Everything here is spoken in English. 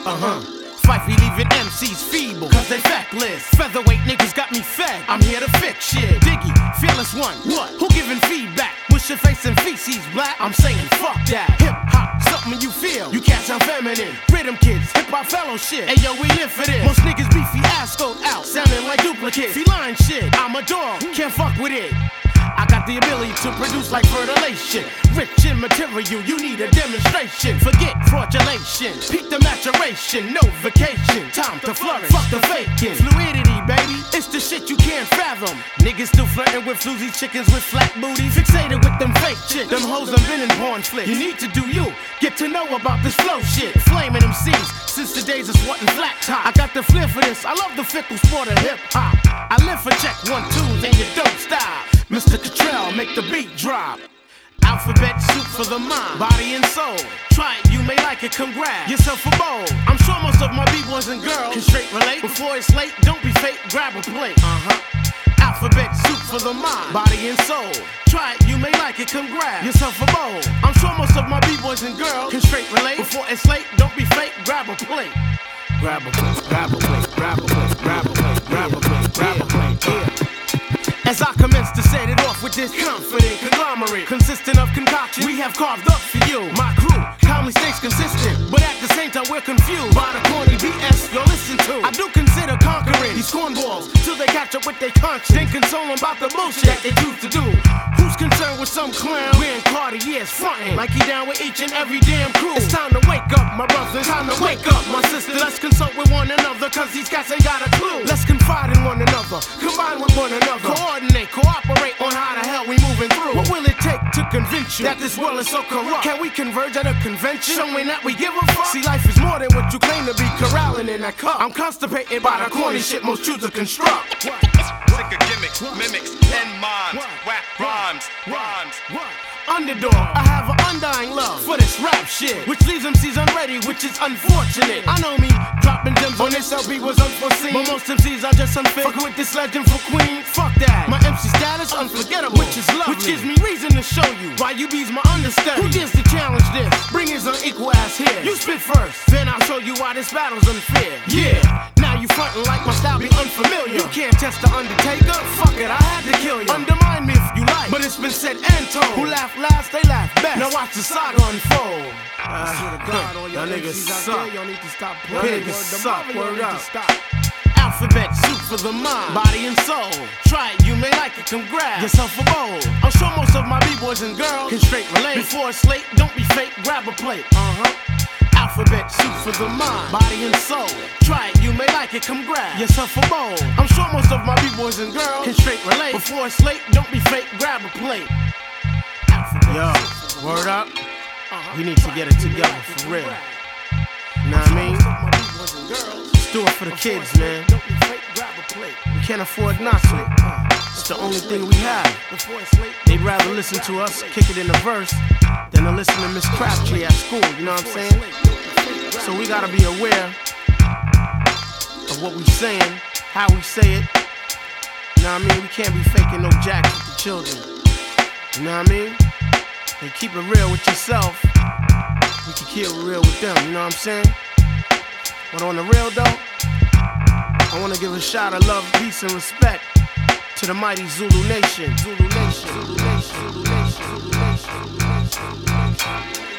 Fifey leaving MCs feeble, cause they feckless. Featherweight niggas got me fed, I'm here to fix shit. Diggy, fearless one, what? Who giving feedback? Wish your face and feces black? I'm saying fuck that. Hip hop, something you feel. You can't sound feminine. Rhythm kids, hip hop fellowship. Hey yo, we live for this. Most niggas be fiascoed out, sounding like duplicates. Feline shit, I'm a dog, can't fuck with it. I got the ability to produce like fertilization. Rich in material, you need a demonstration. Forget fraudulation, peak the maturation. No vacation, time to flourish. Fuck the faking. Fluidity, baby, it's the shit you can't fathom. Niggas still flirting with floozy chickens with flat booties. Fixated with them fake chicks. Them hoes done been in porn flicks. You need to do you, get to know about this flow shit. Flaming them seeds since the days of swatting flat top. I got the flair for this, I love the fickle sport of hip hop. I live for check 1, 2s and you don't stop. Mr. Cottrell, make the beat drop. Alphabet soup for the mind, body and soul. Try it, you may like it, congrats. Yourself a bowl. I'm sure most of my B-boys and girls can straight relate. Before it's late, don't be fake, grab a plate. Alphabet soup for the mind, body and soul. Try it, you may like it, congrats. Yourself a bowl. I'm sure most of my B-boys and girls can straight relate. Before it's late, don't be fake, grab a plate. Grab a plate, grab a plate, grab a plate, grab a plate, grab a plate, grab a plate, yeah. As I commence to set it off with this confident conglomerate, consistent of concoction we have carved up for you. My crew calmly stays consistent, but at the same time we're confused by the corny BS you'll listen to. I do consider conquering these cornballs till they catch up with their conscience, then console them about the bullshit that they choose to do. Who's concerned with some clown wearing Cartier's frontin' like he down with each and every damn crew? It's time to wake up, my brothers. Time to wake up, my sisters. Let's consult with one another, cause these cats ain't got a clue. Let's confide in one another, combine with one another, coordinate, cooperate on how the hell we moving through. What will it take to convince you that this world is so corrupt? Can we converge at a convention, showing that we give a fuck? See, life is more than what you claim to be, corralling in that cup. I'm constipated by the corny shit most choose to construct. Sick of gimmicks, mimics, and mimes, whack rhymes. Underdog, I have an undying love for this rap shit, which leaves MCs unready, which is unfortunate. I know me, dropping gems on this LP was unforeseen, but most MCs are just unfit. Fuck with this legend for Queen, fuck that. My MC status unforgettable, which is lovely, which gives me reason to show you why you be's my understudy. Who dares to challenge this? Bring his unequal ass here. You spit first, then I'll show you why this battle's unfair. Yeah, now you frontin' like my style be unfamiliar. You can't test the Undertaker, fuck it, I had to kill you. Undermine me if you like, but it's been said and told. Who laugh last, they laugh best. Now watch the saga unfold. Y'all niggas suck. Y'all need to stop playing. Niggas suck. Word up. Alphabet soup for the mind, body and soul. Try it, you may like it, congrats. Yourself a bowl. I'm sure most of my B-boys and girls can straight relate. Before it's late, don't be fake, grab a plate. Alphabet soup for the mind, body and soul. Try it, you may like it, congrats. Yourself a bowl. I'm sure most of my B-boys and girls can straight relate. Before it's late, don't be fake, grab a plate. Yo, word up. We need to get it together for real. Know what I mean? Let's do it for the kids, man. We can't afford not to. It's the only thing we have. They'd rather listen to us kick it in the verse than to listen to Miss Crabtree at school, you know what I'm saying? So we gotta be aware of what we saying, how we say it. You know what I mean? We can't be faking no jacks with the children. You know what I mean? And keep it real with yourself. We can keep it real with them, you know what I'm saying? But on the real though, I wanna give a shout of love, peace, and respect to the mighty Zulu Nation. Zulu Nation. Zulu Nation. Zulu Nation. Zulu Nation. Zulu Nation.